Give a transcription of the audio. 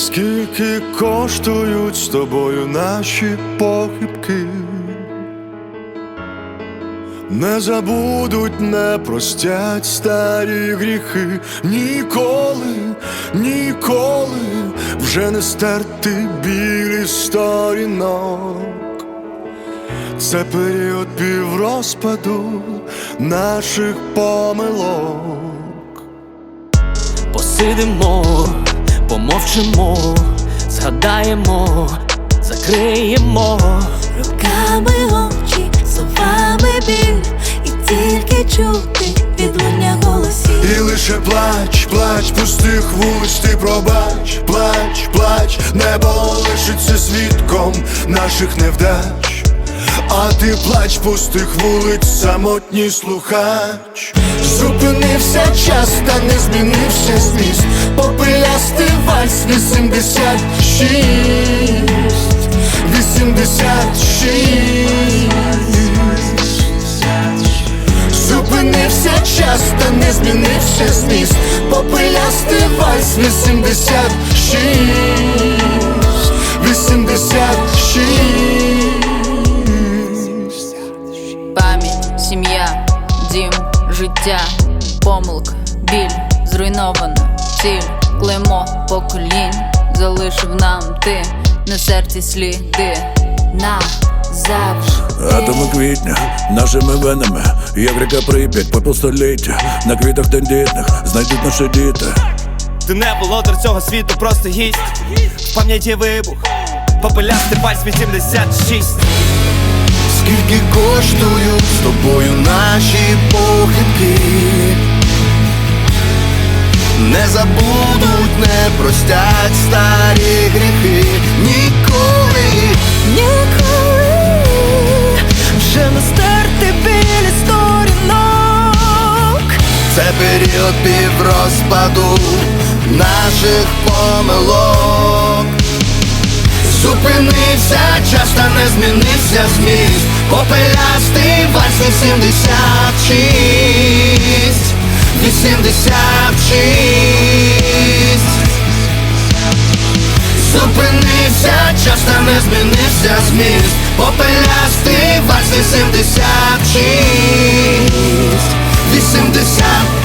Скільки коштують з тобою наші похибки? Не забудуть, не простять старі гріхи. Ніколи, ніколи вже не стерти білі сторінок. Це період піврозпаду наших помилок. Посидимо, помовчимо, згадаємо, закриємо руками очі, словами біль, і тільки чути відлуння голосів. І лише плач, плач пустих вулиць, ти пробач, плач, плач, небо лишиться свідком наших невдач. А ти плач пустих вулиць, самотній слухач. Зупинився час, та не змінився зміст. Попелястий вальс 86, 86. Зупинився час, та не змінився зміст. Попелястий вальс 86, 86. Пам'ять, сім'я, дім, життя, помилка, біль, зруйнована ціль, клеймо поколінь залишив нам ти, на серці сліди назавжди. Атоми квітня нашими венами, як ріка Прип'ять по півстоліття. На квітах тендітних знайдуть наші діти. Ти не володар цього світу, просто гість. В пам'яті вибух, попелястий вальс 86. Скільки коштують з тобою наші похибки? Не забудуть, не простять старі гріхи. Ніколи, Ніколи вже не стерти білі сторінок. це період піврозпаду наших помилок. Зупинився час, та не змінився зміст. Попелястий вальс 86, 86. Зупинився час, та не змінився зміст. Попелястий вальс 86, 86.